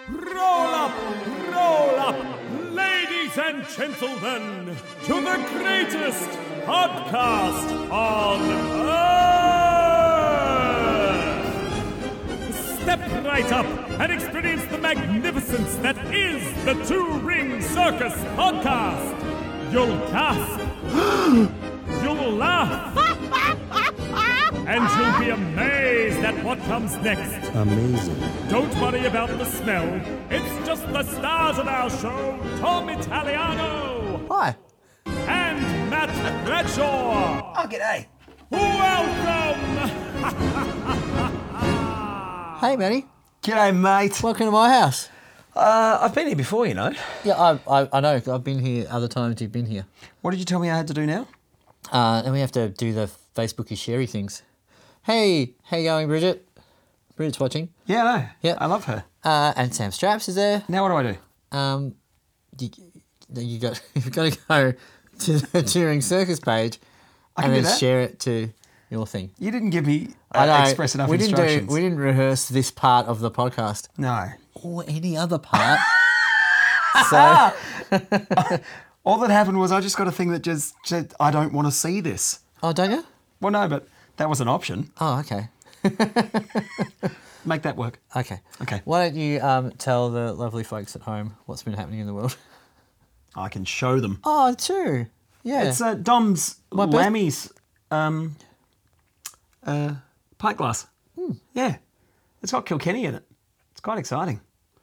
Roll up, ladies and gentlemen, to the greatest podcast on earth. Step right up and experience the magnificence that is the Two Ring Circus podcast. You'll gasp, you'll laugh, and you'll be amazed at what comes next. Amazing. Don't worry about the smell. It's just the stars of our show, Tom Italiano Hi. and Matt Bradshaw. Oh, g'day. Welcome! Hey, Matty. G'day, mate. Welcome to my house. I've been here before, you know. Yeah, I know. I've been here other times you've been here. What did you tell me I had to do now? And we have to do the Facebooky sharey things. Hey, how you going, Bridget? Bridget's watching. Yeah, I know. Yeah. I love her. And Sam Straps is there. Now what do I do? You've got to go to the Touring Circus page I and can do then that? share it to your thing. You didn't give me I know. express enough we instructions. we didn't rehearse this part of the podcast No. or any other part. So All that happened was I just got a thing that just said, I don't want to see this. oh, don't you? Well, no, but that was an option. Oh, okay. Make that work. Okay. Okay. Why don't you tell the lovely folks at home what's been happening in the world? I can show them. Oh, true. Yeah. It's Dom's My birth- Lammy's pint glass. Yeah. It's got Kilkenny in it. It's quite exciting.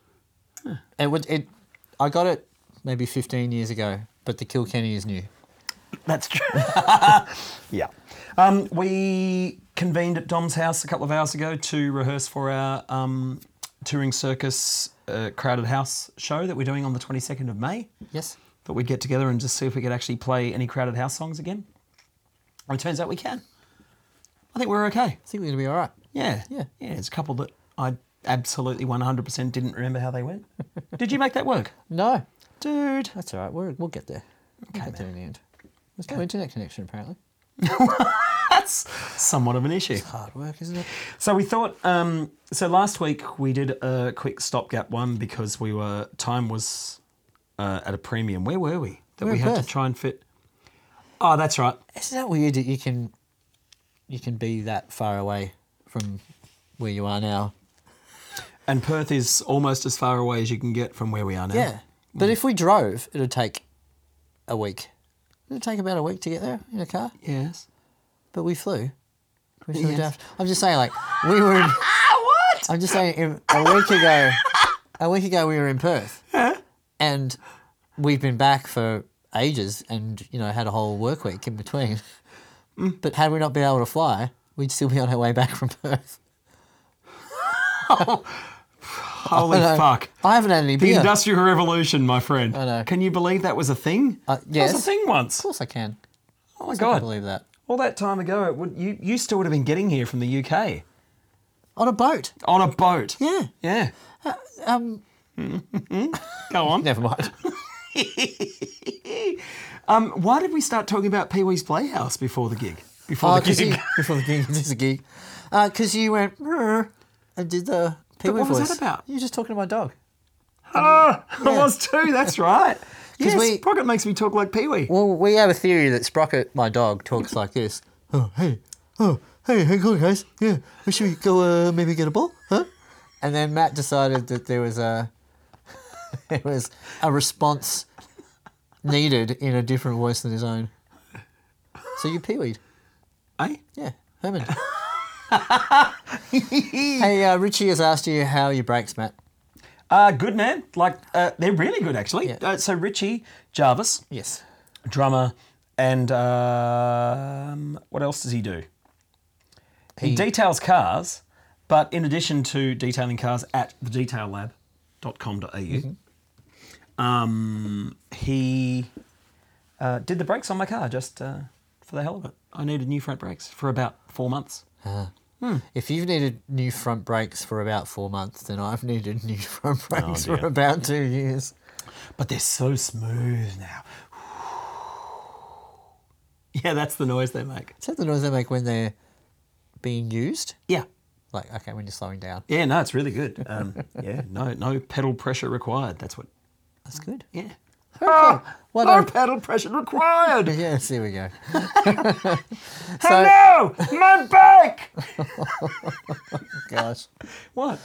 I got it maybe 15 years ago, but the Kilkenny is new. That's true. Yeah. We convened at Dom's house a couple of hours ago to rehearse for our Touring Circus Crowded House show that we're doing on the 22nd of May. Yes. But we'd get together and just see if we could actually play any Crowded House songs again. And it turns out we can. I think we're okay. I think we're going to be all right. Yeah. Yeah. Yeah, there's a couple that I absolutely 100% didn't remember how they went. Did you make that work? No. Dude. That's all right. We'll get there. We'll get there in the end. There's no internet connection, apparently. That's somewhat of an issue. It's hard work, isn't it? So we thought, so last week we did a quick stopgap one because time was at a premium. Where were we? That We were we in had to Perth. try and fit. Oh, that's right. Isn't that weird that you can be that far away from where you are now? And Perth is almost as far away as you can get from where we are now. Yeah. But if we drove, it would take a week. It would take about a week to get there in a car. Yes. But we flew. We flew Yes. down. I'm just saying, like, we were in... What? I'm just saying, a week ago we were in Perth. And we've been back for ages and, had a whole work week in between. But had we not been able to fly, we'd still be on our way back from Perth. Holy I know. fuck. I haven't had any The beer. Industrial Revolution, my friend. I know. Can you believe that was a thing? Yes. That was a thing once. Of course I can. Oh my I God. can't believe that. All that time ago, you still would have been getting here from the UK. On a boat. On a boat. Yeah. Yeah. Go on. Never mind. Why did we start talking about Pee Wee's Playhouse before the gig? Before the gig? Before the gig, just a gig. Because you went and did the Pee Wee what was voice. that about? You were just talking to my dog. I was too, that's right. Yes, we- Sprocket makes me talk like Pee Wee. Well, we have a theory that Sprocket, my dog, talks like this. Oh, hey, hang on, guys. Yeah, should we go maybe get a ball? Huh? And then Matt decided that there was a response needed in a different voice than his own. So you Pee-weed. Eh? Yeah, Herman. Hey, Richie has asked you how are your brakes, Matt. Good, man. They're really good, actually. Yeah. So Richie Jarvis, Yes. drummer, and what else does he do? He details cars, but in addition to detailing cars at thedetaillab.com.au, he did the brakes on my car just for the hell of it. I needed new front brakes for about 4 months. If you've needed new front brakes for about 4 months, then I've needed new front brakes dear. for about 2 years. But they're so smooth now. Yeah, that's the noise they make. Is that the noise they make when they're being used? Yeah. Like, okay, when you're slowing down. Yeah, no, it's really good. Yeah, no pedal pressure required. That's what. That's good. Yeah. Very cool. What No are- pedal pressure required. Yes, there we go. Hello, my back. Gosh. What?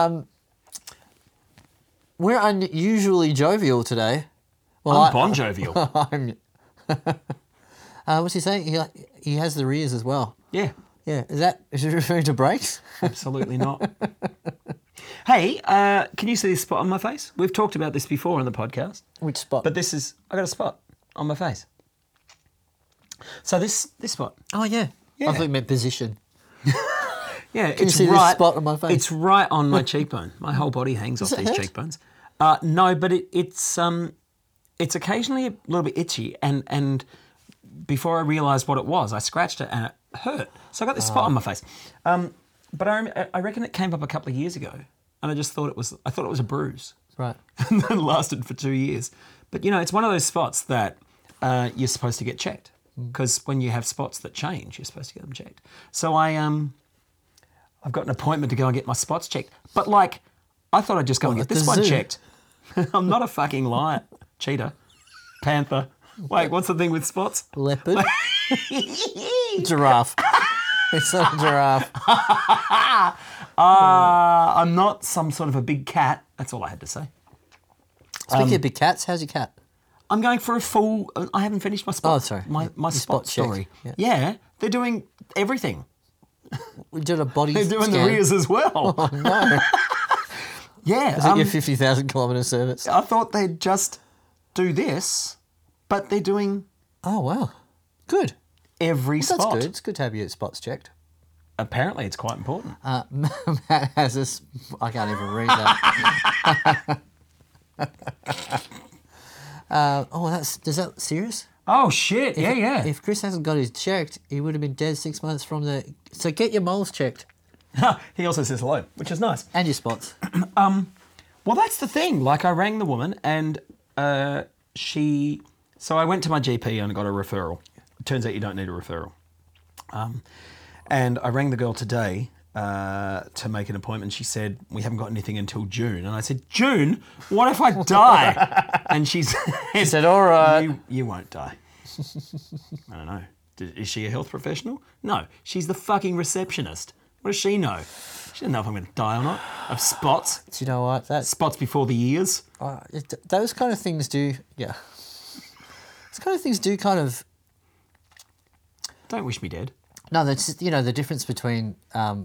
We're unusually jovial today. Well, I'm Bon Jovial. I'm. What's he saying? He has the rears as well. Yeah, Yeah, is it referring to brakes? absolutely not. Hey, can you see this spot on my face? We've talked about this before on the podcast. Which spot? But I got a spot on my face. So this spot. Oh yeah. Yeah. I thought you meant position. Yeah, Can you it's see this right. spot on my face? It's right on my cheekbone. My whole body hangs off it these hurt? cheekbones. No, but it's occasionally a little bit itchy, and before I realised what it was, I scratched it and it hurt. So I got this spot on my face. But I reckon it came up a couple of years ago, and I thought it was a bruise. Right. And then lasted for 2 years. But it's one of those spots that you're supposed to get checked, because when you have spots that change, you're supposed to get them checked. So I've got an appointment to go and get my spots checked. But I thought I'd just go and at get this the one zoo? checked. I'm not a fucking lion, cheetah, panther. Wait, what's the thing with spots? Leopard. Giraffe. It's not a giraffe. I'm not some sort of a big cat. That's all I had to say. Speaking of big cats, how's your cat? I'm going for a full. I haven't finished my spot. Oh, sorry. My Your spot spot check. story. Yeah. Yeah, they're doing everything. We did a body They're doing scan. the rears as well. Oh no. Yeah. Is it your 50,000 kilometre service? I thought they'd just do this, but they're doing Oh wow. Good. every That's spot. good. It's good to have your spots checked. Apparently, it's quite important. Matt has this. I can't even read that. Is that serious? Oh shit! Yeah. If Chris hasn't got his checked, he would have been dead 6 months from the. So get your moles checked He also says hello, which is nice. and your spots. Well, that's the thing. I rang the woman and she... So I went to my GP and got a referral. It turns out you don't need a referral. And I rang the girl today to make an appointment. She said, we haven't got anything until June. And I said, June? What if I die? And she said, all right. You won't die. I don't know. Is she a health professional? No. She's the fucking receptionist. What does she know? She doesn't know if I'm going to die or not. Of spots. Do you know what? Spots before the ears. Those kind of things do. Yeah. Those kind of things do kind of. Don't wish me dead. No, that's just, the difference between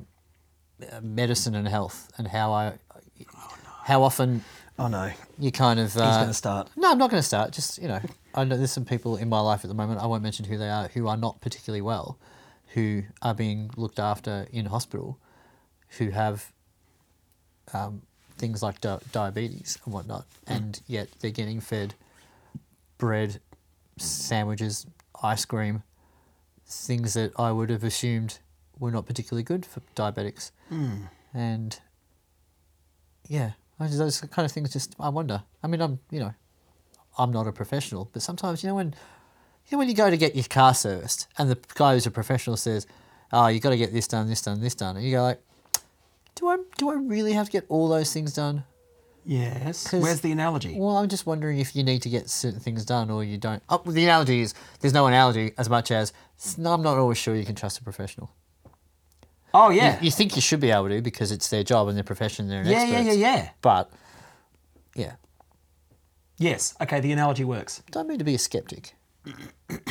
medicine and health, and how often Oh no. you kind of. He's going to start. No, I'm not going to start. Just I know there's some people in my life at the moment. I won't mention who they are, who are not particularly well, who are being looked after in hospital, who have things like diabetes and whatnot, and yet they're getting fed bread, sandwiches, ice cream, things that I would have assumed were not particularly good for diabetics. And yeah, those kind of things I wonder. I mean, I'm not a professional, but sometimes, when you go to get your car serviced and the guy who's a professional says, oh, you got to get this done, this done, this done. And you go like, do I really have to get all those things done? Yes. Where's the analogy? Well, I'm just wondering if you need to get certain things done or you don't. Oh, the analogy is, there's no analogy as much as, I'm not always sure you can trust a professional. Oh, yeah. You think you should be able to because it's their job and their profession, they're experts. Yeah. But, yeah. Yes. Okay, the analogy works. Don't mean to be a skeptic. But,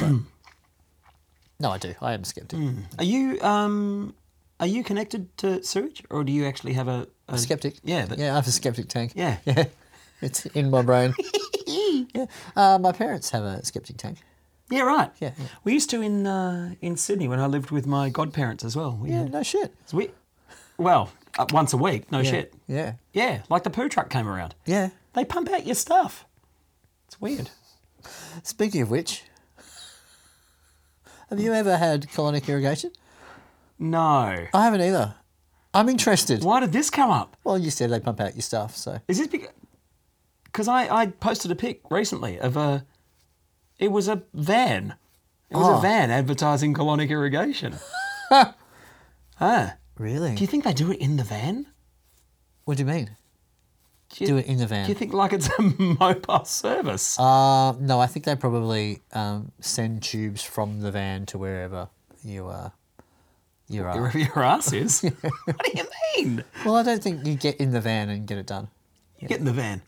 no, I do. I am a skeptic. Are you connected to sewage, or do you actually have a Skeptic? Yeah. Yeah, I have a skeptic tank. Yeah. Yeah. It's in my brain. Yeah. My parents have a skeptic tank. Yeah, right. Yeah. We used to in Sydney when I lived with my godparents as well. Yeah, no shit. Once a week, no Yeah. shit. Yeah. Yeah, like the poo truck came around. Yeah. They pump out your stuff. It's weird. Speaking of which, have you ever had colonic irrigation? No. I haven't either. I'm interested. Why did this come up? Well, you said they pump out your stuff, so. Is this because I posted a pic recently of it was a van. It was a van advertising colonic irrigation. Really? Do you think they do it in the van? What do you mean? Do you, Do it in the van? Do you think like it's a mobile service? No, I think they probably send tubes from the van to wherever you are. Wherever your ass is? What do you mean? Well, I don't think you get in the van and get it done. Get in the van.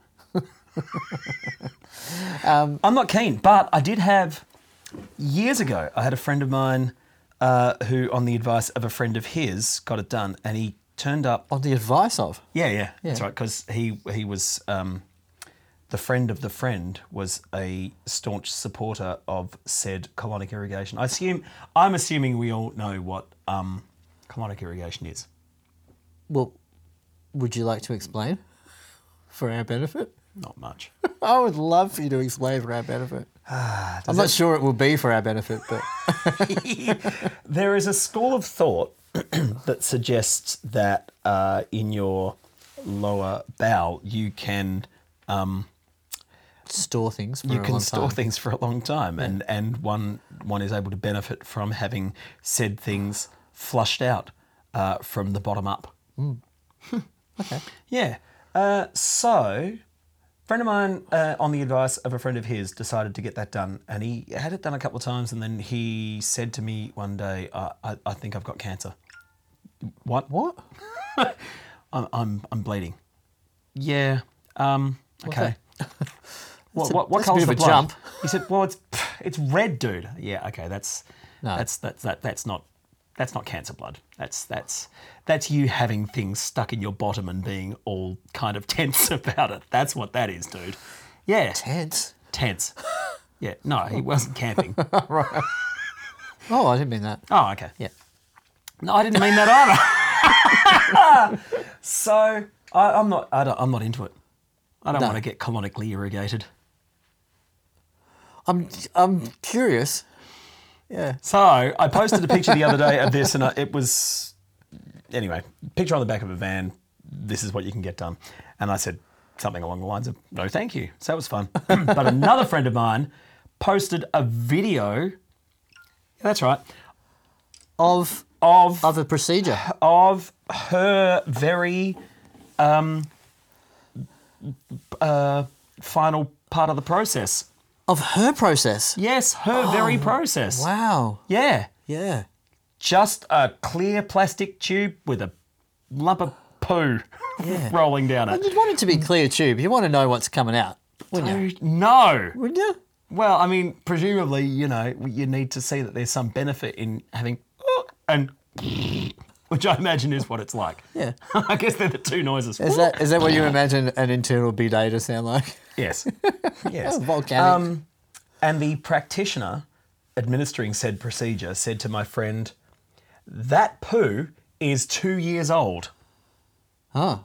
I'm not keen, but I did have, years ago, I had a friend of mine who, on the advice of a friend of his, got it done, and he turned up. On the advice of? Yeah, that's right, because he was, the friend of the friend was a staunch supporter of said colonic irrigation. I'm assuming we all know what colonic irrigation is. Well, would you like to explain for our benefit? Not much. I would love for you to explain for our benefit. I'm not sure it will be for our benefit, but There is a school of thought that suggests that in your lower bowel you can store things for a long time. things for a long time, and one is able to benefit from having said things flushed out from the bottom up. Okay. Yeah. So, a friend of mine, on the advice of a friend of his, decided to get that done, and he had it done a couple of times, and then he said to me one day, "I think I've got cancer." What? What? I'm bleeding. Yeah. Okay. What that's a colour's bit the of a blood? jump. He said, "Well, it's red, dude." Yeah. Okay. That's not cancer blood. That's you having things stuck in your bottom and being all kind of tense about it. That's what that is, dude. Yeah. Tense. Tense. Yeah. No, he wasn't camping. Right. Oh, I didn't mean that. Oh, okay. Yeah. No, I didn't mean that either. So I'm not into it. I don't No. want to get colonically irrigated. I'm curious. Yeah. So I posted a picture the other day of this, and it was, anyway, picture on the back of a van. This is what you can get done. And I said something along the lines of, "No, thank you." So that was fun. But another friend of mine posted a video. Yeah, that's right. Of Of a procedure. of her very final part of the process. Of her process. Yes, her very process. Wow. Yeah. Yeah. Just a clear plastic tube with a lump of poo Yeah. rolling down And it. you'd want it to be clear tube. You want to know what's coming out, wouldn't you? Dude, no. Wouldn't you? Well, I mean, presumably, you need to see that there's some benefit in having and which I imagine is what it's like. Yeah. I guess they're the two noises. Is that what you imagine an internal bidet to sound like? Yes. Yes. Volcanic. And the practitioner administering said procedure said to my friend, "That poo is 2 years old." Oh.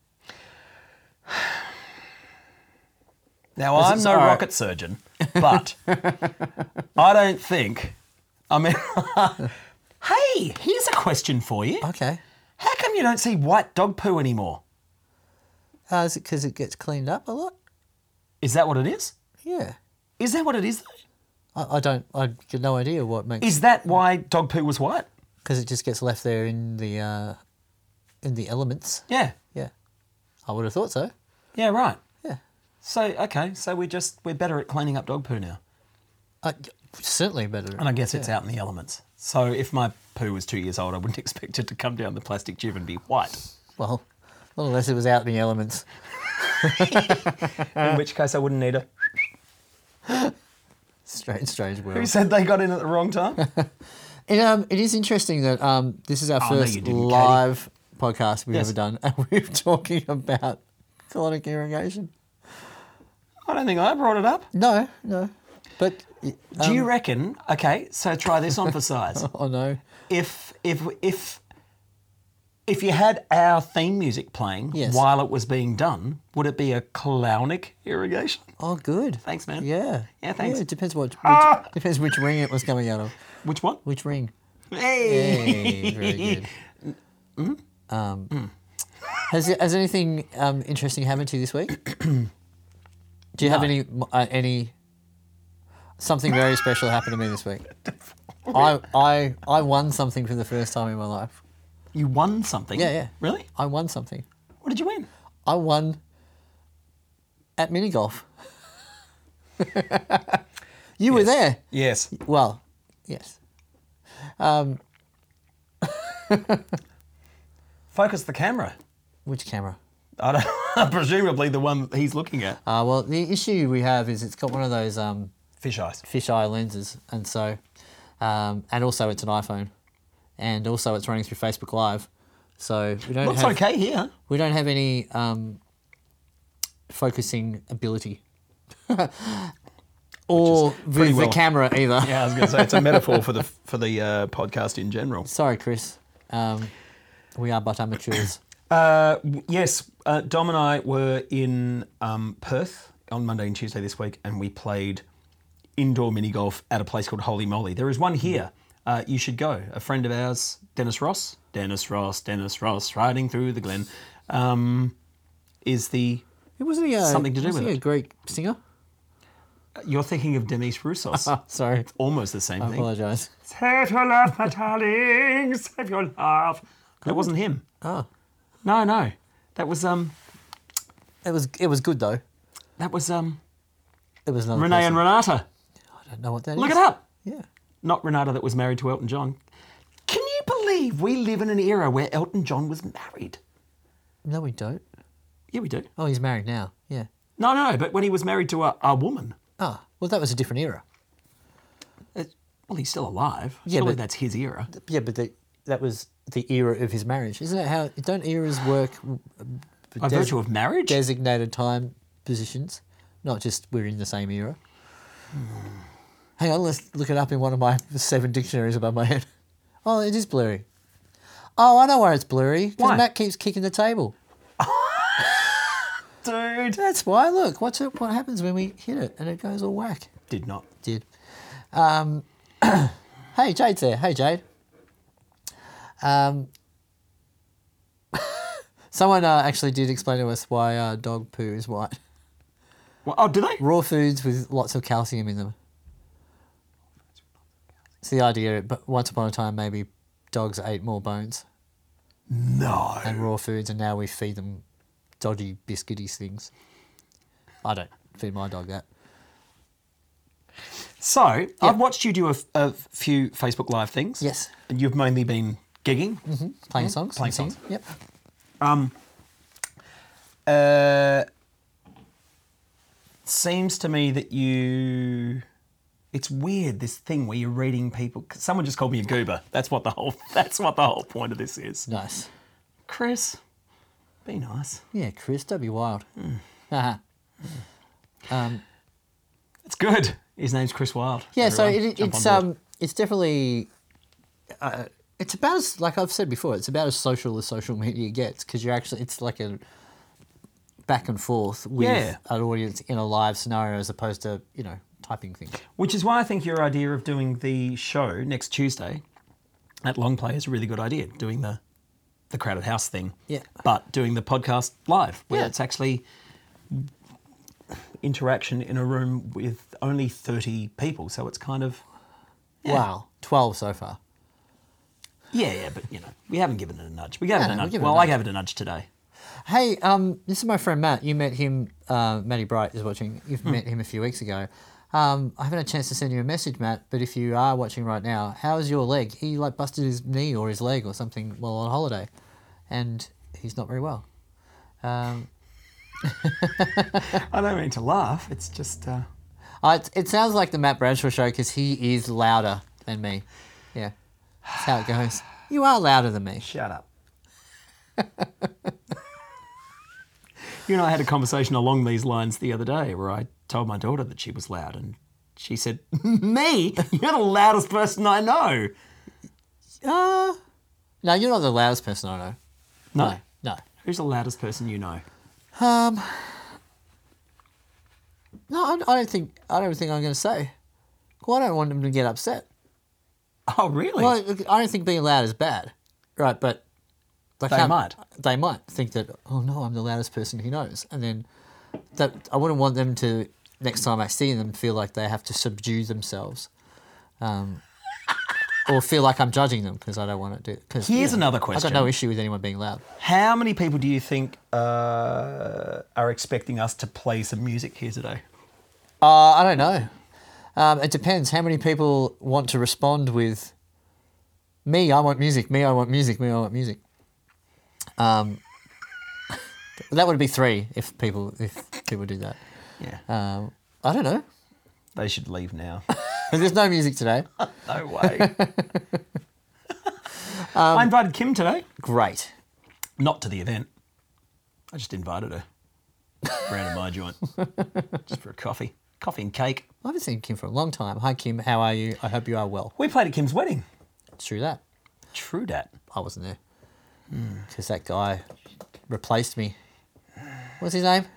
Now, I'm no all right. rocket surgeon, but I don't think. I mean, hey, here's a question for you. Okay. How come you don't see white dog poo anymore? Is it because it gets cleaned up a lot? Is that what it is? Yeah. Is that what it is? I get no idea what makes... Is that why dog poo was white? Because it just gets left there in the elements. Yeah. Yeah. I would have thought so. Yeah, right. Yeah. So, okay, so we're better at cleaning up dog poo now. Certainly better. And I guess it's out in the elements. So if my poo was 2 years old, I wouldn't expect it to come down the plastic tube and be white. Well, not unless it was out in the elements. In which case I wouldn't need a... Strange world. Who said they got in at the wrong time? It is interesting that this is our no, first you didn't, Katie. live podcast we've Yes. ever done, and we're talking about colonic irrigation. I don't think I brought it up. No. But Do you reckon? Okay, so try this on for size. oh no, If you had our theme music playing Yes. while it was being done, would it be a clownic irrigation? oh good. Thanks, man. Yeah. Yeah, thanks. Yeah, it depends depends which ring it was coming out of. Which one? Which ring? Hey. Hey, very good. Mm-hmm. Has anything interesting happened to you this week? Do you have any something very special happened to me this week? I won something for the first time in my life. You won something? Yeah, yeah. Really? I won something. What did you win? I won at mini golf. You were there. Yes. Well, yes. Focus the camera. Which camera? I don't, presumably the one he's looking at. Well, the issue we have is it's got one of those Fish eyes. fisheye lenses, and so, and also it's an iPhone, and also it's running through Facebook Live, so we don't Looks have okay here. we don't have any focusing ability, or pretty with well- the camera either. Yeah, I was going to say it's a metaphor for the podcast in general. Sorry, Chris. We are but amateurs. Yes, Dom and I were in Perth on Monday and Tuesday this week, and we played indoor mini golf at a place called Holy Moly. There is one here. You should go. A friend of ours, Dennis Ross, riding through the glen, is the. Wasn't he Something to do with he a it. Greek singer? You're thinking of Demis Roussos. Sorry, Almost the same I thing. apologise. Save your love, my darling. Save your love. That wasn't him. Oh, No. That was it was good though. That was It was another Renee and person. Renata. I don't know what that is. Look it up. Yeah. Not Renata that was married to Elton John. Can you believe we live in an era where Elton John was married? No, we don't. Yeah, we do. Oh, he's married now. Yeah. No, but when he was married to a woman, Ah, well, that was a different era. well, he's still alive. Yeah, Surely but- that's his era. Yeah, but that was the era of his marriage. Isn't it how... Don't eras work... By virtue of marriage? Designated time positions, not just we're in the same era. Hang on, let's look it up in one of my 7 dictionaries above my head. Oh, it is blurry. Oh, I know why it's blurry. Why? Because Matt keeps kicking the table. Dude. That's why. Look, what happens when we hit it and it goes all whack? Did not. Did. Hey, Jade's there. Hey, Jade. Someone actually did explain to us why dog poo is white. Well, oh, do they? Raw foods with lots of calcium in them. It's the idea, but once upon a time, maybe dogs ate more bones No. and raw foods, and now we feed them dodgy, biscuity things. I don't feed my dog that. So, I've watched you do a few Facebook Live things. Yes. And you've mainly been gigging. Playing songs. Playing and singing. songs. Yep. Seems to me that you... It's weird, this thing where you're reading people... Someone just called me a goober. That's what the whole point of this is. Nice. Chris, be nice. Yeah, Chris, don't be wild. Haha. It's good. His name's Chris Wilde. Yeah, Everyone, so jump on board. it's definitely it's about as, like I've said before, it's about as social media gets, because it's like a back and forth with Yeah. an audience in a live scenario as opposed to typing things. Which is why I think your idea of doing the show next Tuesday at Long Play is a really good idea, doing the Crowded House thing. Yeah. But doing the podcast live, where Yeah. it's actually interaction in a room with only 30 people. So it's kind of... Wow, 12 so far. Yeah, but, we haven't given it a nudge. We gave it a no, we nudge. give it a Well, I nudge. gave it a nudge today. Hey, this is my friend Matt. You met him. Matty Bright is watching. You've met him a few weeks ago. I haven't had a chance to send you a message, Matt. But if you are watching right now, how's your leg? He busted his knee or his leg or something while on holiday, and he's not very well. I don't mean to laugh. It's just... It sounds like the Matt Bradshaw show because he is louder than me. Yeah, that's how it goes. You are louder than me. Shut up. You and I had a conversation along these lines the other day where I told my daughter that she was loud and she said, "Me? You're the loudest person I know." No, you're not the loudest person I know. No. Who's the loudest person you know? No, I don't think I'm going to say. Well, I don't want them to get upset. Oh, really? Well, I don't think being loud is bad, right? But They might. They might think that, oh no, I'm the loudest person he knows, and then that I wouldn't want them to, next time I see them, feel like they have to subdue themselves. or feel like I'm judging them because I don't want to do. Cause, Here's another I've question. got no issue with anyone being loud. How many people do you think are expecting us to play some music here today? I don't know. It depends. How many people want to respond with, me, I want music, me, I want music, me, I want music. That would be 3 if people do that. Yeah. I don't know. They should leave now. There's no music today. No way. I invited Kim today. Great. Not to the event. I just invited her round to my joint. Just for a coffee. Coffee and cake. I haven't seen Kim for a long time. Hi, Kim. How are you? I hope you are well. We played at Kim's wedding. It's true that. True dat. I wasn't there. Because that guy replaced me. What's his name?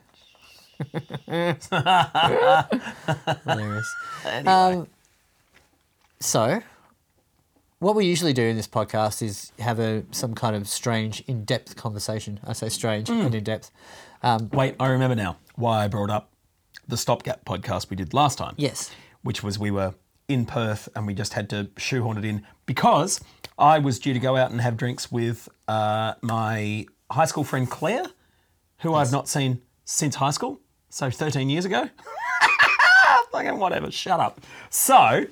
Hilarious. Anyway. So, what we usually do in this podcast is have some kind of strange, in-depth conversation. I say strange and in-depth. Wait, I remember now why I brought up the Stopgap podcast we did last time. Yes. Which was we were in Perth and we just had to shoehorn it in because I was due to go out and have drinks with my high school friend Claire, who I've not seen since high school, so 13 years ago. Fucking whatever, shut up. So,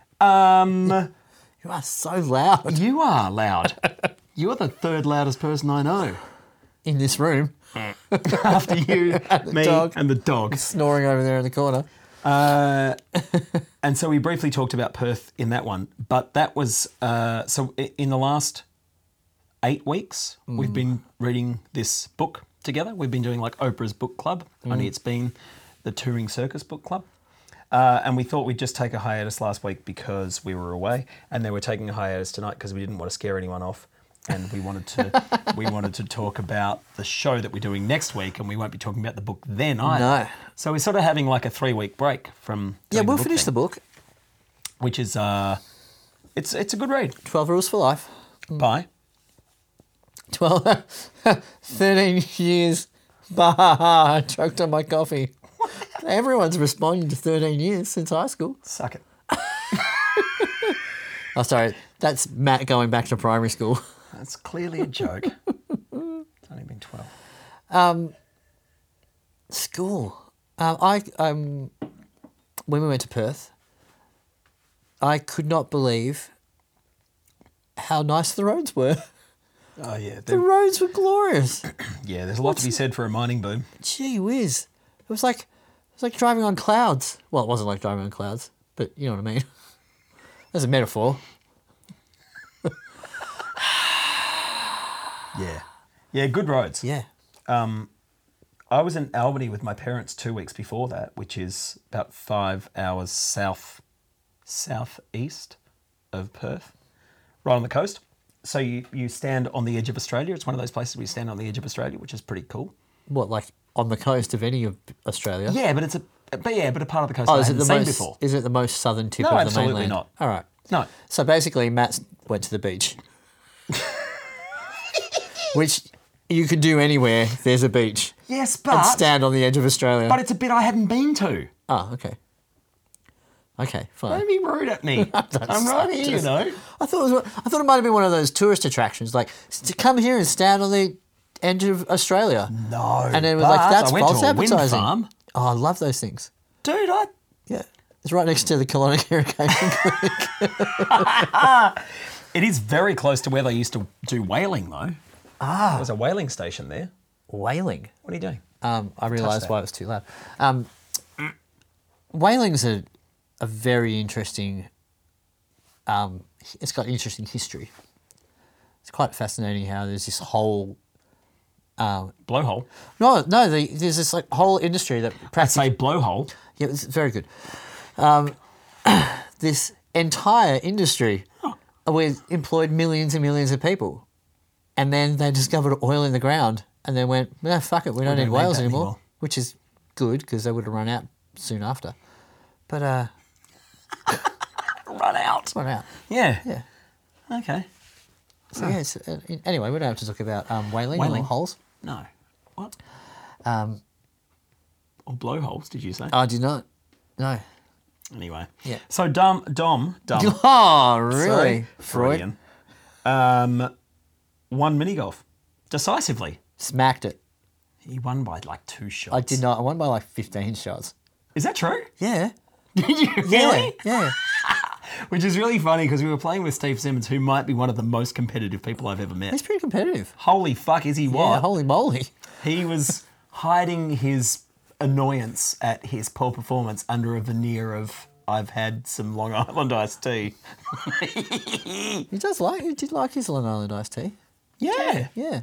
You are so loud you are loud. You're the third loudest person I know. in this room, After you, me, dog. and the dog. snoring over there in the corner. And so we briefly talked about Perth in that one, but that was so in the last 8 weeks we've been reading this book together. We've been doing like Oprah's book club, only it's been the Touring Circus book club. And we thought we'd just take a hiatus last week because we were away, and then we're taking a hiatus tonight because we didn't want to scare anyone off, and we wanted to talk about the show that we're doing next week, and we won't be talking about the book then either. No. So we're sort of having like a 3-week break from Yeah, doing we'll book finish thing, the book. which is it's a good read. 12 Rules for Life. Bye. 13 years. Bah, I choked on my coffee. Everyone's responding to 13 years since high school. Suck it. Oh, sorry. That's Matt going back to primary school. That's clearly a joke. It's only been 12. School. When we went to Perth, I could not believe how nice the roads were. Oh yeah, The roads were glorious. yeah. There's a lot to be said for a mining boom. Gee whiz. It was like driving on clouds. Well, it wasn't like driving on clouds, but you know what I mean. That's a metaphor. Yeah. Good roads. Yeah. I was in Albany with my parents 2 weeks before that, which is about 5 hours southeast of Perth, right on the coast. So you stand on the edge of Australia. It's one of those places where you stand on the edge of Australia, which is pretty cool. What, like on the coast of any of Australia? Yeah, but a part of the coast Oh, I is it hadn't the seen most? before. Is it the most southern tip No, of the absolutely mainland? not. All right. No. So basically, Matt went to the beach, which you could do anywhere. There's a beach. Yes, And but stand on the edge of Australia. it's a bit I hadn't been to. Oh, okay. Okay, fine. Don't be rude at me. I'm right here, you know. I thought it might have been one of those tourist attractions, like to come here and stand on the edge of Australia. No, And then it was like, that's I went false to a wind advertising. farm. Oh, I love those things. Dude, Yeah, it's right next to the Colonic Irrigation Clinic. it is very close to where they used to do whaling, though. There's a whaling station there. Whaling. What are you doing? I realised that. why it was too loud. Whaling's a very interesting. It's got interesting history. It's quite fascinating how there's this whole. Blowhole. No, there's this like whole industry that That's a blowhole. Yeah, it's very good. This entire industry employed millions and millions of people. And then they discovered oil in the ground and then went, nah, fuck it, we don't need need whales that anymore. anymore. Which is good because they would have run out soon after. But, Run out. run out. Yeah. Yeah. Okay. So, yeah, it's, anyway, we don't have to talk about whaling or Whaling. holes. No. What? Or blowholes, did you say? I did not. No. Anyway. Yeah. So Dom. Oh, really? Sorry, Freud Freudian. Won mini golf decisively. smacked it. He won by like 2 shots. I did not. I won by like 15 shots. Is that true? Yeah. Did you really? Yeah. Which is really funny because we were playing with Steve Simmons, who might be one of the most competitive people I've ever met. He's pretty competitive. Holy fuck, is he Yeah, what? holy moly. He was hiding his annoyance at his poor performance under a veneer of I've had some Long Island iced tea. He did like his Long Island iced tea. Yeah. Yeah.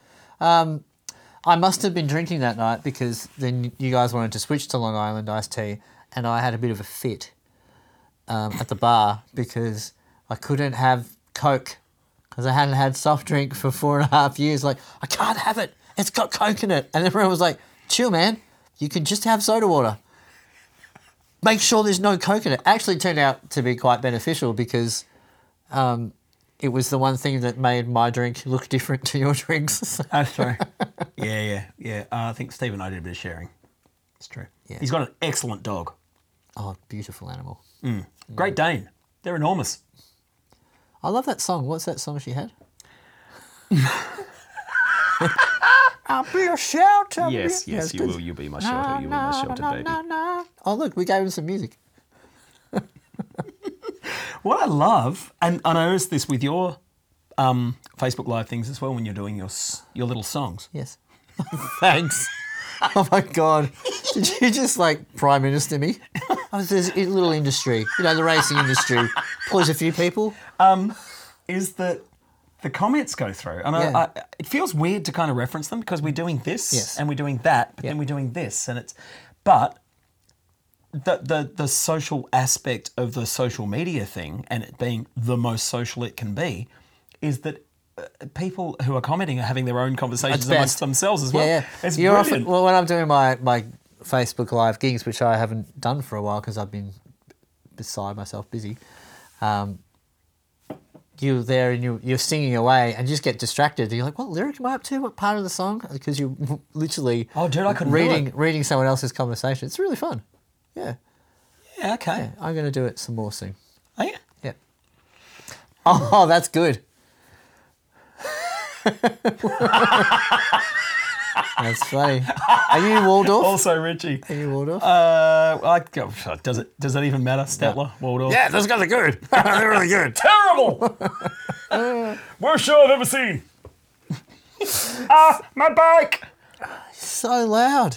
I must have been drinking that night because then you guys wanted to switch to Long Island iced tea, and I had a bit of a fit at the bar because I couldn't have Coke because I hadn't had soft drink for 4.5 years. Like, I can't have it. It's got Coke in it. And everyone was like, chill, man. You can just have soda water. Make sure there's no Coke in it. Actually turned out to be quite beneficial because it was the one thing that made my drink look different to your drinks. That's true. Yeah. I think Steve and I did a bit of sharing. It's true. Yeah. He's got an excellent dog. Oh, beautiful animal. Great Dane. They're enormous. I love that song. What's that song she had? I'll be a shelter. Yes, you will. You'll be my shelter. You'll be my shelter, baby. Oh, look, we gave him some music. What I love, and I noticed this with your Facebook Live things as well when you're doing your little songs. Yes. Thanks. Oh, my God. Did you just, like, Prime Minister me? There's a little industry, the racing industry, employs a few people. Is that the comments go through. And Yeah. it feels weird to kind of reference them because we're doing this Yes. and we're doing that, but Yeah. then we're doing this. But the social aspect of the social media thing and it being the most social it can be is that people who are commenting are having their own conversations That's amongst best. themselves as well. Yeah. It's You're brilliant. often, well, when I'm doing my Facebook Live gigs, which I haven't done for a while because I've been beside myself busy, you're there and you're singing away and you just get distracted. And you're like, what lyric am I up to? What part of the song? Because you're literally Oh, dude, I couldn't do it. reading someone else's conversation. It's really fun. Yeah. Yeah, okay. I'm going to do it some more soon. Oh, yeah. Yeah. Oh, that's good. That's funny. Are you Waldorf? Also, Richie. Are you Waldorf? Does that even matter? Stetler, Waldorf. Yeah, those guys are good. They're really good. Terrible. Worst show I've ever seen. My bike. So loud.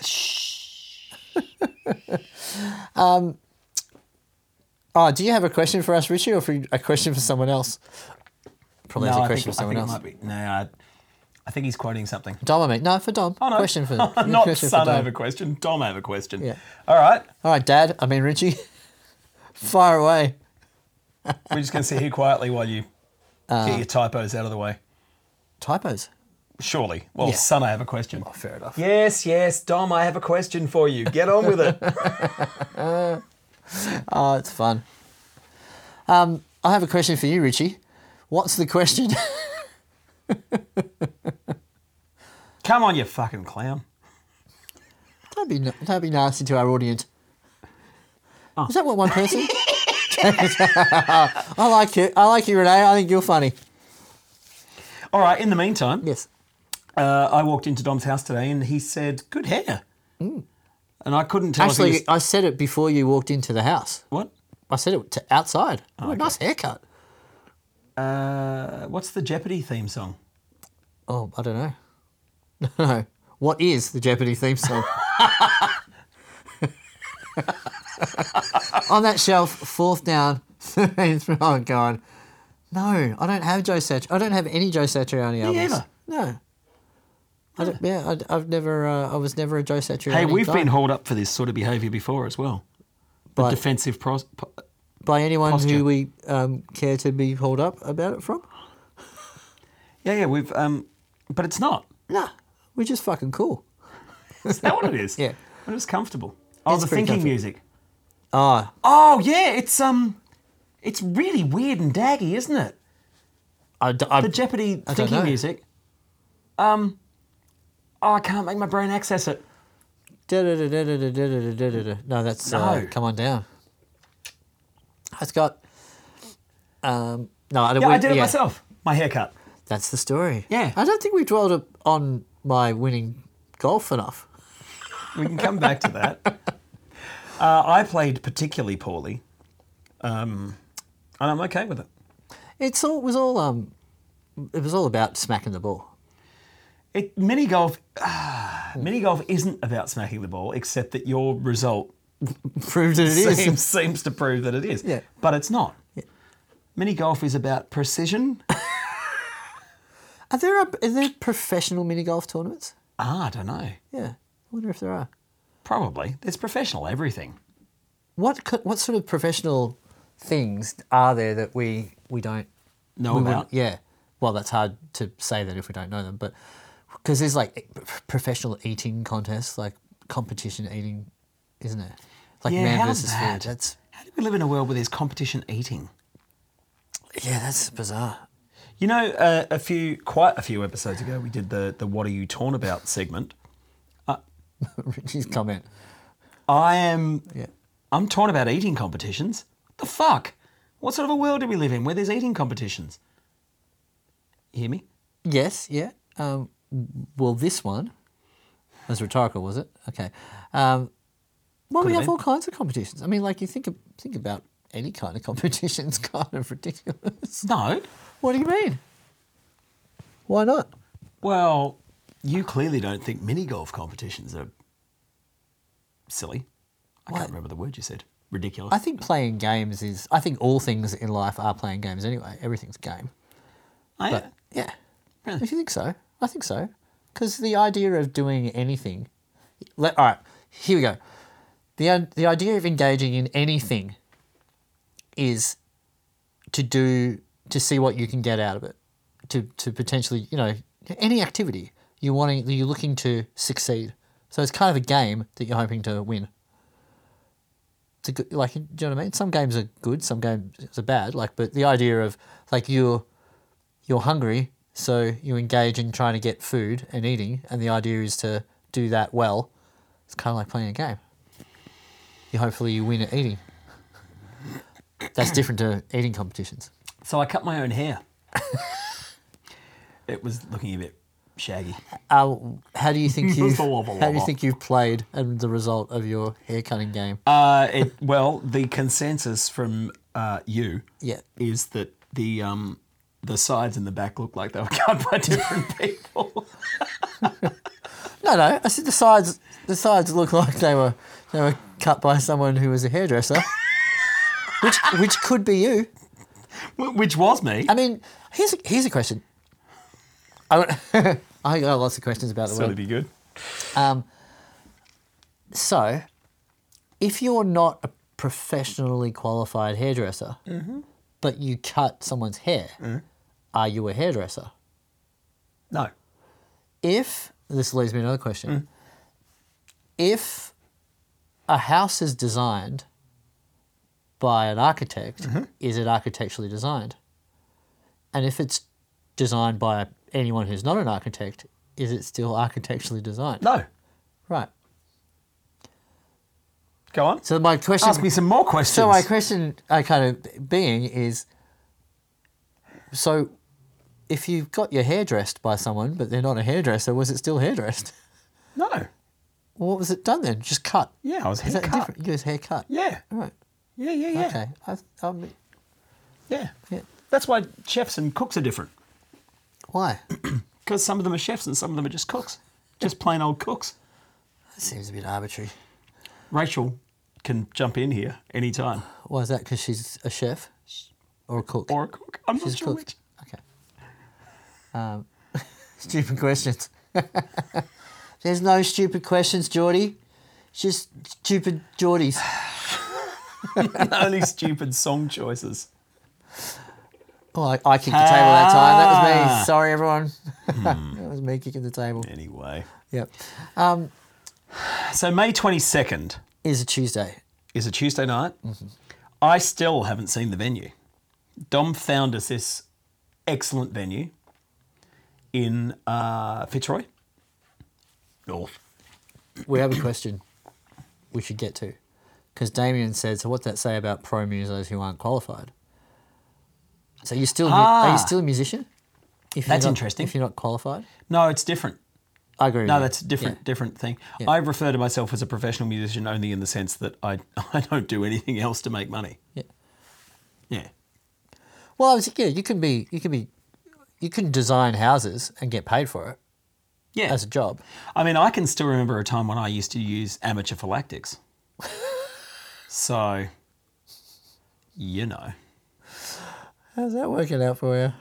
Do you have a question for us, Richie, or a question for someone else? Probably has a question for someone else. I think he's quoting something. Dom, I mean. No, for Dom. Oh, no. Question for Not question son, for I Dom. have a question. Dom, I have a question. Yeah. All right. All right, Dad. I mean, Richie. Fire away. We're just going to sit here quietly while you get your typos out of the way. Typos. Surely. Well, Yeah. son, I have a question. Oh, fair enough. Yes, Dom, I have a question for you. Get on with it. Oh, it's fun. I have a question for you, Richie. What's the question? Come on, you fucking clown. Don't be nasty to our audience. Is that what one person? I like you. I like you, Renee. I think you're funny. All right, in the meantime, Yes. I walked into Dom's house today and he said, good hair. And I couldn't tell if he Actually, was... I said it before you walked into the house. What? I said it to outside. Oh, nice haircut. What's the Jeopardy theme song? Oh, I don't know. No. What is the Jeopardy theme song? On that shelf, fourth down, 13th. Oh, God. No, I don't have Joe Satriani. I don't have any Joe Satriani albums. either? No. I've never. I was never a Joe Satriani. Hey, we've guy. been hauled up for this sort of behaviour before as well. The By- defensive... by anyone posture. who we care to be hauled up about it from. Yeah, we've... but it's not. Nah, we're just fucking cool. Is that what it is? Yeah. We're just comfortable. Oh, It's the pretty thinking comfortable. music. Ah, Oh, yeah, it's really weird and daggy, isn't it? The Jeopardy I don't thinking know. music. I can't make my brain access it. No, that's No. Come On Down. It's got. No, I don't. Yeah, I did it myself. My haircut. That's the story. Yeah. I don't think we dwelled on my winning golf enough. We can come back to that. I played particularly poorly, and I'm okay with it. It was all about smacking the ball. Mini golf isn't about smacking the ball, except that your result Proved that it is. seems to prove that it is. Yeah. But it's not. Yeah. Mini golf is about precision. Are there professional mini golf tournaments? I don't know. Yeah, I wonder if there are. Probably. It's professional everything. What sort of professional things are there that we don't Know about? Yeah. Well, that's hard to say that if we don't know them, but because there's like professional eating contests, like competition eating, isn't it? Like man how's versus that? food. That's How do we live in a world where there's competition eating? yeah, that's bizarre. You know, quite a few episodes ago, we did the "What Are You Torn About" segment. Richie's comment. I'm Yeah. torn about eating competitions. The fuck? What sort of a world do we live in where there's eating competitions? You hear me? Yes. Yeah. Well, this one was rhetorical, was it? Okay. Well, Could we have have been. all kinds of competitions. I mean, like you think about any kind of competition, it's kind of ridiculous. No. What do you mean? Why not? Well, you clearly don't think mini golf competitions are silly. I What? can't remember the word you said. Ridiculous. I think playing games is. I think all things in life are playing games anyway. Everything's a game. Oh, yeah. But yeah, Really? if you think so, I think so. Because the idea of doing anything. All right, here we go. The idea of engaging in anything is to see what you can get out of it, to potentially, any activity you're looking to succeed. So it's kind of a game that you're hoping to win. It's a good, do you know what I mean? Some games are good, some games are bad. But the idea of you're hungry, so you engage in trying to get food and eating, and the idea is to do that well. It's kind of like playing a game. Hopefully you win at eating. That's different to eating competitions. So I cut my own hair. It was looking a bit shaggy. How do you think Lava. you've played and the result of your hair cutting game? Well, the consensus from you Yeah. is that the sides and the back look like they were cut by different people. No. I said the sides look like they were cut by someone who was a hairdresser, which could be you. Which was me. I mean, here's a question. I got lots of questions about the So world. it'd be good. So, if you're not a professionally qualified hairdresser, but you cut someone's hair, are you a hairdresser? No. This leads me to another question. If a house is designed by an architect, is it architecturally designed? And if it's designed by anyone who's not an architect, is it still architecturally designed? No. Right. Go on. So my question. Ask me some more questions. So my question, is, so if you got your hair dressed by someone, but they're not a hairdresser, was it still hairdressed? No. Well, what was it done then? Just cut? Yeah, I was Is that haircut. different? You was hair cut? Yeah. All right. Yeah. Okay. Yeah. Yeah. That's why chefs and cooks are different. Why? Because some of them are chefs and some of them are just cooks. Just plain old cooks. That seems a bit arbitrary. Rachel can jump in here anytime. Why is that? Because she's a chef or a cook? Or a cook. I'm not She's a sure cook. which. Okay. Stupid questions. There's no stupid questions, Geordie. It's just stupid Geordies. Only stupid song choices. Oh, I kicked the table that time. That was me. Sorry, everyone. That was me kicking the table. Anyway. Yep. So May 22nd Is a Tuesday. is a Tuesday night. I still haven't seen the venue. Dom found us this excellent venue in Fitzroy. North. We have a question we should get to. Because Damien said, so what's that say about pro musos who aren't qualified? So you're still are you still a musician? If That's you're not, interesting. If you're not qualified? No, it's different. I agree with No, you. that's a different thing. I refer to myself as a professional musician only in the sense that I don't do anything else to make money. Yeah. Yeah. Well, you can design houses and get paid for it Yeah. as a job. I mean, I can still remember a time when I used to use amateur phylactics. So, you know. How's that working out for you?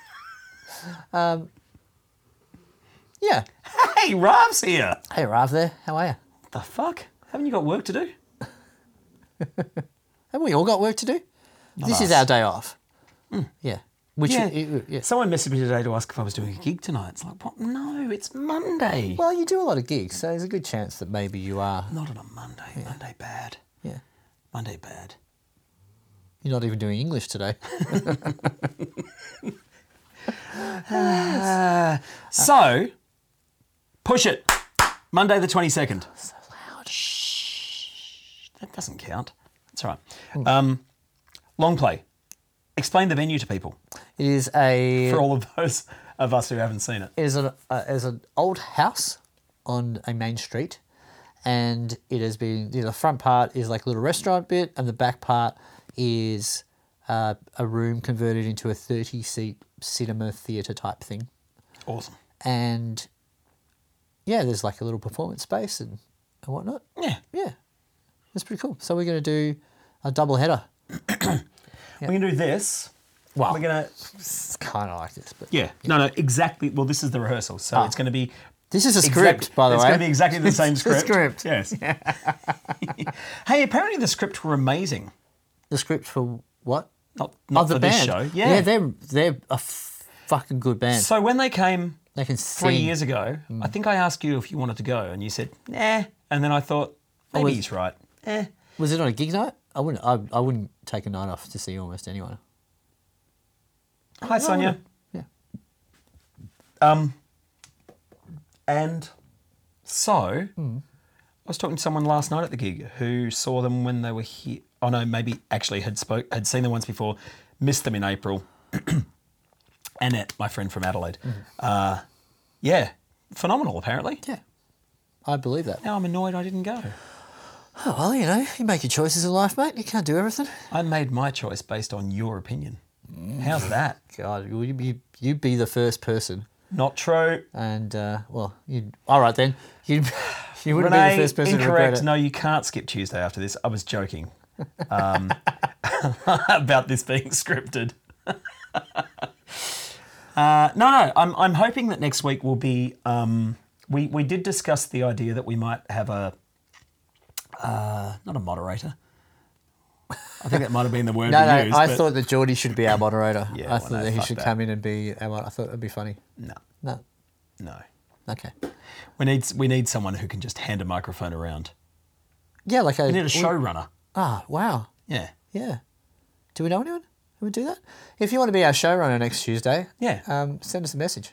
Yeah. Hey, Rav's here. Hey, Rav there. How are you? The fuck? Haven't you got work to do? Haven't we all got work to do? This is us. our day off. Yeah. Which Yeah. Someone messaged me today to ask if I was doing a gig tonight. It's like, what? No, it's Monday. Well, you do a lot of gigs, so there's a good chance that maybe you are. Not on a Monday. Monday bad. Yeah. Monday bad. You're not even doing English today. So, push it. Monday the 22nd. So loud. That doesn't count. That's all right. Long play. Explain the venue to people. It is a. For all of those of us who haven't seen it. It is an old house on a main street, and it has been. The front part is like a little restaurant bit, and the back part is a room converted into a 30-seat cinema theatre type thing. Awesome. And yeah, there's like a little performance space and whatnot. Yeah. Yeah, it's pretty cool. So we're going to do a double header. We're going to do this. Well, We're going to... it's kind of like this, but Yeah. No, exactly. Well, this is the rehearsal. So it's going to be... this is a script, by the way. It's going to be exactly the same It's a script. script. Yes. Hey, apparently the script were amazing. The script for what? Not the for band. this show. Yeah. they're a fucking good band. So when they came They can 3 sing. years ago, I think I asked you if you wanted to go, and you said, nah. And then I thought, maybe was- he's right. Was it on a gig night? I wouldn't take a night off to see almost anyone. Hi, Sonia. Yeah. And so, I was talking to someone last night at the gig who saw them when they were here. Oh no, maybe actually had seen them once before, missed them in April. Annette, my friend from Adelaide. Yeah, phenomenal apparently. Yeah. I believe that. Now I'm annoyed I didn't go. Oh, well, you make your choices in life, mate. You can't do everything. I made my choice based on your opinion. How's that? God, you'd be the first person. Not true. And, well, all right then. You wouldn't Renee, be the first person to regret incorrect. it. No, you can't skip Tuesday after this. I was joking about this being scripted. No. I'm hoping that next week will be. We did discuss the idea that we might have a not a moderator. I think that might have been the word No, we used. I but thought that Geordie should be our moderator. Yeah, I well, thought no, that he fuck should that. come in and be our moderator. I thought it'd be funny. no. No. Okay. We need someone who can just hand a microphone around. Yeah, like We need a showrunner. Ah, wow. Yeah. Yeah. Do we know anyone who would do that? If you want to be our showrunner next Tuesday, Yeah. send us a message.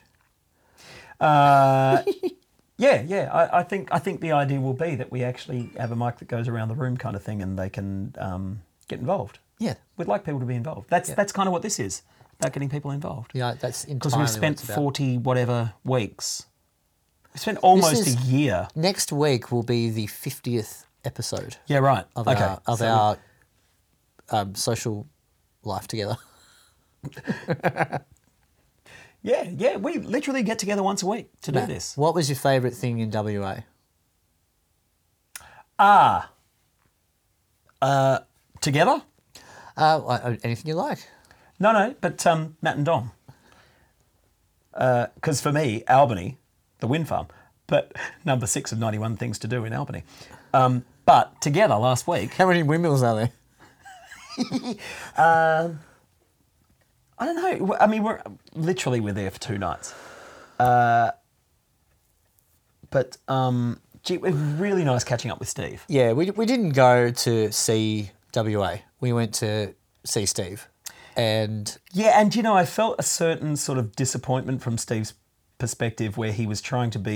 Yeah. I think the idea will be that we actually have a mic that goes around the room, kind of thing, and they can get involved. Yeah. We'd like people to be involved. That's kind of what this is, about getting people involved. Yeah, that's entirely Because we've what spent it's about. 40 whatever weeks. We spent almost This a is- year. Next week will be the 50th episode Yeah, right. of okay. our social life together. Yeah. We literally get together once a week to do this. What was your favourite thing in WA? Together? Anything you like. No, but Matt and Dom. Because for me, Albany, the wind farm, but number 6 of 91 things to do in Albany. But together last week, How many windmills are there? I don't know. I mean, we're there for 2 nights. But gee, it was really nice catching up with Steve. Yeah, we didn't go to see WA. We went to see Steve. And Yeah, and I felt a certain sort of disappointment from Steve's perspective where he was trying to be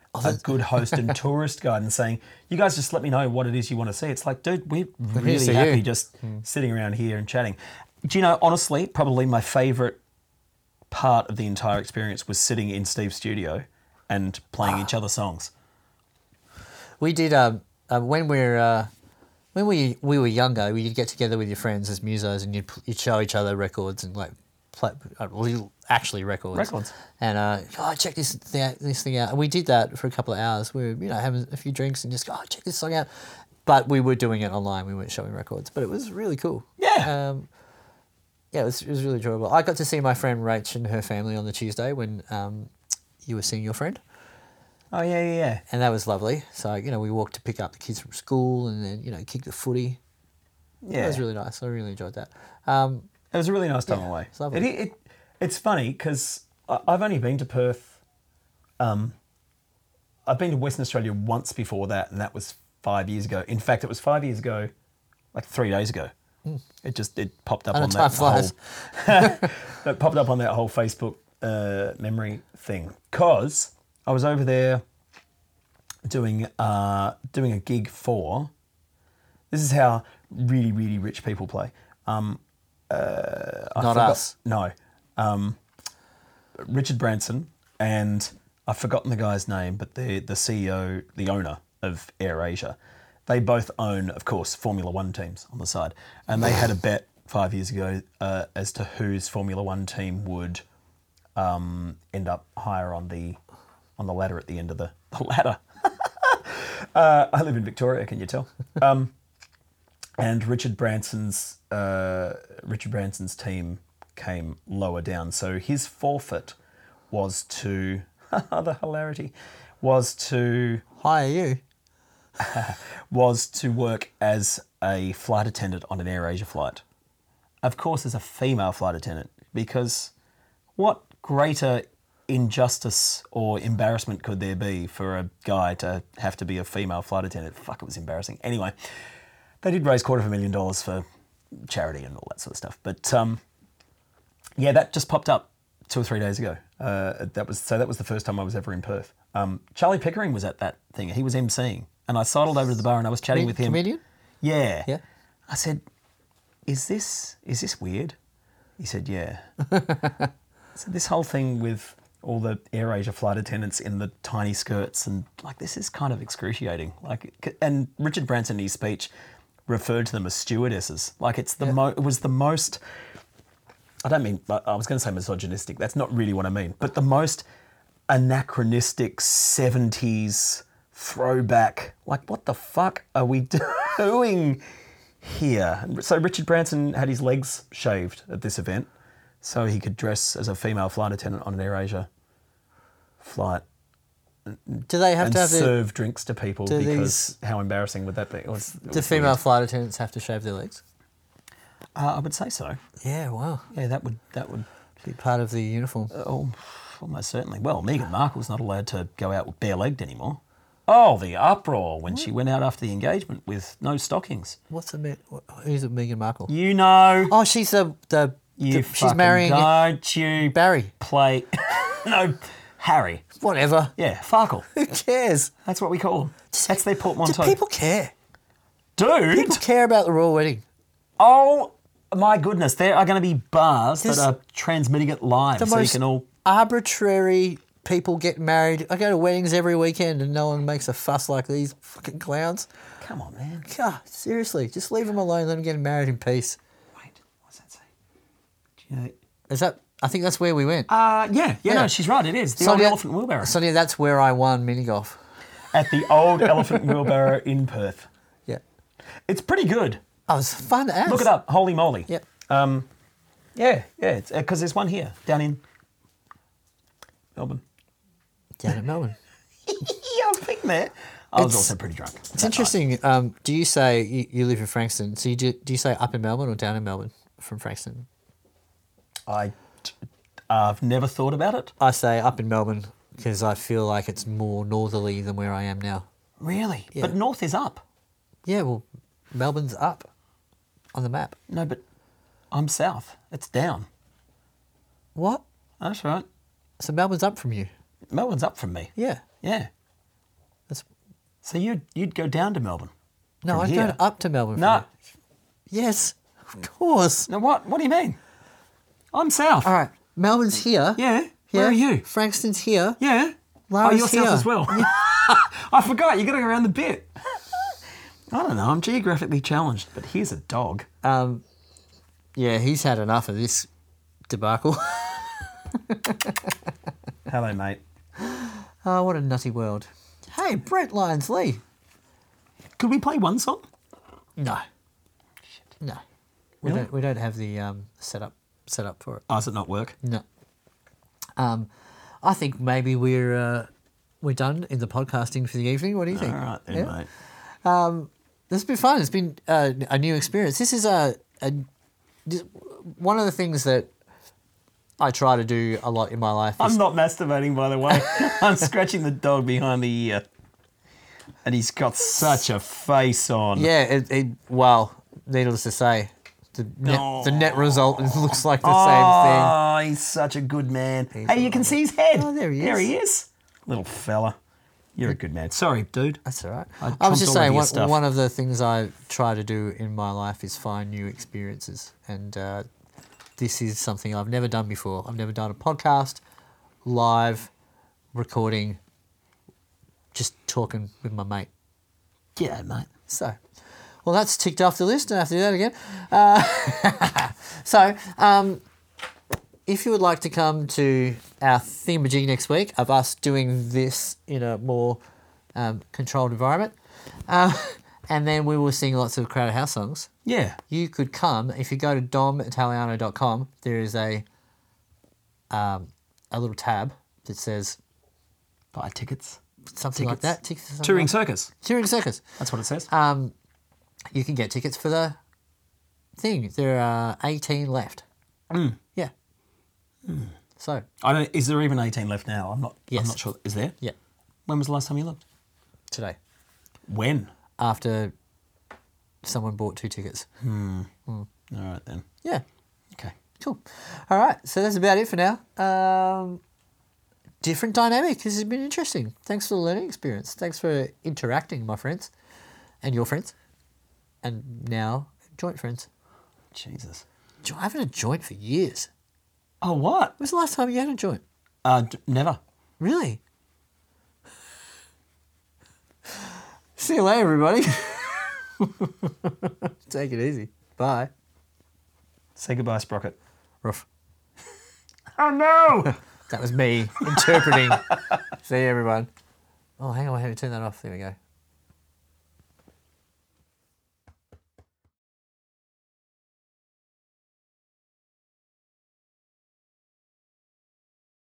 a good host and tourist guide and saying, you guys just let me know what it is you want to see. It's like, dude, we're really see happy you. just sitting around here and chatting. Do you know, honestly, probably my favourite part of the entire experience was sitting in Steve's studio and playing each other's songs. We did when we were younger. You'd get together with your friends as musos, and you'd show each other records and like play actually records. And check this thing out. And we did that for a couple of hours. We were having a few drinks and just go, check this song out. But we were doing it online. We weren't showing records. But it was really cool. Yeah. It was really enjoyable. I got to see my friend Rach and her family on the Tuesday when you were seeing your friend. Oh, yeah. And that was lovely. So, we walked to pick up the kids from school and then, kick the footy. Yeah. It was really nice. I really enjoyed that. It was a really nice time away. It's lovely. It's funny because I've only been to Perth. I've been to Western Australia once before that, and that was 5 years ago. In fact, it was 5 years ago, like 3 days ago. It popped up on that whole. It popped up on that whole Facebook memory thing because I was over there doing a gig for. This is how really, really rich people play. Not us. No. Richard Branson and I've forgotten the guy's name, but the CEO, the owner of AirAsia. They both own, of course, Formula One teams on the side. And they had a bet 5 years ago as to whose Formula One team would end up higher on the ladder at the end of the ladder. I live in Victoria, can you tell? And Richard Branson's team came lower down. So his forfeit was to the hilarity was to Hire you. was to work as a flight attendant on an AirAsia flight. Of course, as a female flight attendant, because what greater injustice or embarrassment could there be for a guy to have to be a female flight attendant? Fuck, it was embarrassing. Anyway, they did raise $250,000 for charity and all that sort of stuff. But that just popped up 2 or 3 days ago. That was the first time I was ever in Perth. Charlie Pickering was at that thing. He was emceeing. And I sidled over to the bar and I was chatting with him. Comedian? Yeah. Yeah. I said, is this weird? He said, yeah. So this whole thing with all the AirAsia flight attendants in the tiny skirts and like this is kind of excruciating. And Richard Branson in his speech referred to them as stewardesses. Like it was the most. I was going to say misogynistic. That's not really what I mean. But the most anachronistic 70s throwback. Like, what the fuck are we doing here? So Richard Branson had his legs shaved at this event so he could dress as a female flight attendant on an AirAsia flight. Do they have to have serve drinks to people because how embarrassing would that be? Do female flight attendants have to shave their legs? I would say so. Yeah, wow. Yeah, that would Be part of the uniform. Almost certainly. Well, Meghan Markle's not allowed to go out with bare-legged anymore. Oh, the uproar when she went out after the engagement with no stockings. Who's it, Meghan Markle? You know. Oh, she's she's marrying. Don't you Barry. play? No, Harry. Whatever. Yeah, Farkle. Who cares? That's what we call them. That's their portmanteau. Do people care? Dude. People care about the royal wedding. Oh my goodness, there are going to be bars that are transmitting it live, so you can all arbitrary people get married. I go to weddings every weekend and no one makes a fuss like these fucking clowns. Come on, man. God, seriously, just leave them alone. Let them get married in peace. Wait, what's that say? Do you know? Is that? I think that's where we went. Yeah. No, she's right. It is the old Elephant Wheelbarrow. Sonia, that's where I won mini golf. At the old Elephant Wheelbarrow in Perth. Yeah, it's pretty good. Oh, it was fun as. Look it up. Holy moly. Yep. Yeah. It's because there's one here down in Melbourne. Down in Melbourne. Yeah, I've been there. I was also pretty drunk. It's interesting. Do you say you live in Frankston? So do you say up in Melbourne or down in Melbourne from Frankston? I've never thought about it. I say up in Melbourne because I feel like it's more northerly than where I am now. Really? Yeah. But north is up. Yeah, well, Melbourne's up on the map. No, but I'm south. It's down. What? That's right. So Melbourne's up from you? Melbourne's up from me. Yeah. Yeah. So you'd go down to Melbourne? No, from I'd here? go up to Melbourne. No. From here. Yes, of course. Now what? What do you mean? I'm south. All right, Melbourne's here. Yeah. Where are you? Frankston's here. Yeah. Lara's you're here. south as well. I forgot. You got to go around the bit. I don't know. I'm geographically challenged, but here's a dog. Yeah, he's had enough of this debacle. Hello, mate. Oh, what a nutty world. Hey, Brent Lyons Lee. Could we play one song? No. No. Really? We don't have the setup for it. Oh, does it not work? No. I think maybe we're done in the podcasting for the evening. What do you think? All right then, Yeah? mate. This has been fun. It's been a new experience. This is one of the things that I try to do a lot in my life. I'm not masturbating, by the way. I'm scratching the dog behind the ear. And he's got such a face on. Yeah, well, needless to say, the net result looks like the Oh, he's such a good man. Hey, you can see his head. Oh, there he is. There he is. Little fella. You're a good man. Sorry, dude. That's all right. I I was just trumped all saying, over your stuff. one of the things I try to do in my life is find new experiences. And this is something I've never done before. I've never done a podcast, live, recording, just talking with my mate. Yeah, mate. So, well, that's ticked off the list. Don't have to do that again. If you would like to come to our thingamajig next week of us doing this in a more controlled environment, and then we will sing lots of Crowded House songs, Yeah. you could come. If you go to domitaliano.com, there is a little tab that says Buy tickets. something like Tickets. that. Tickets or something Touring like Circus. that. Touring Circus. That's what it says. You can get tickets for the thing. There are 18 left. Yeah. So, I don't. Is there even 18 left now? I'm not Yes. sure. Is there? yeah, When was the last time you looked? today. When? After someone bought 2 tickets. All right then. Yeah, Okay. cool. All right, so that's about it for now. Different dynamic. This has been interesting. Thanks for the learning experience. Thanks for interacting, my friends, and your friends, and now joint friends. Jesus. I haven't had a joint for years. Oh, what? When was the last time you had a joint? Never. Really? See you later, everybody. Take it easy. Bye. Say goodbye, Sprocket. Ruff. Oh no! That was me interpreting. See you, everyone. Oh, hang on. I had to turn that off. There we go.